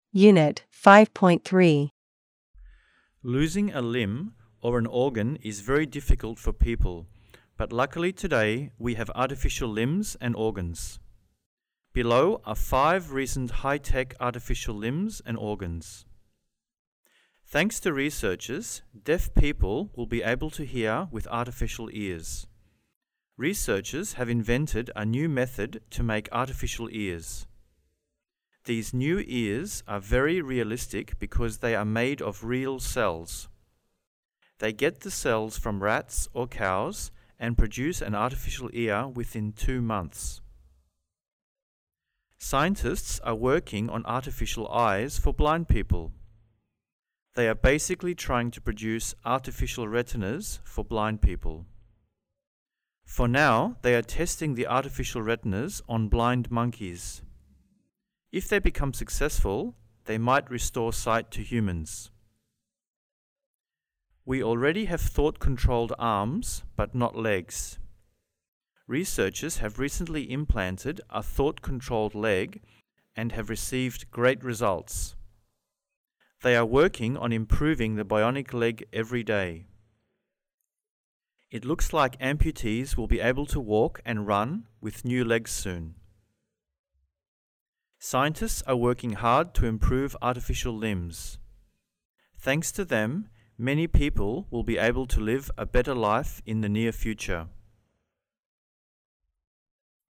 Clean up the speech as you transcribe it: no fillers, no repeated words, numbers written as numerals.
Unit 5.3. Losing a limb or an organ is very difficult for people, but luckily today we have artificial limbs and organs. Below are 5 recent high-tech artificial limbs and organs. Thanks to researchers, deaf people will be able to hear with artificial ears. Researchers have invented a new method to make artificial ears. These new ears are very realistic because they are made of real cells. They get the cells from rats or cows and produce an artificial ear within 2 months. Scientists are working on artificial eyes for blind people. They are basically trying to produce artificial retinas for blind people. For now, they are testing the artificial retinas on blind monkeys. If they become successful, they might restore sight to humans. We already have thought-controlled arms, but not legs. Researchers have recently implanted a thought-controlled leg and have received great results. They are working on improving the bionic leg every day. It looks like amputees will be able to walk and run with new legs soon. Scientists are working hard to improve artificial limbs. Thanks to them, many people will be able to live a better life in the near future.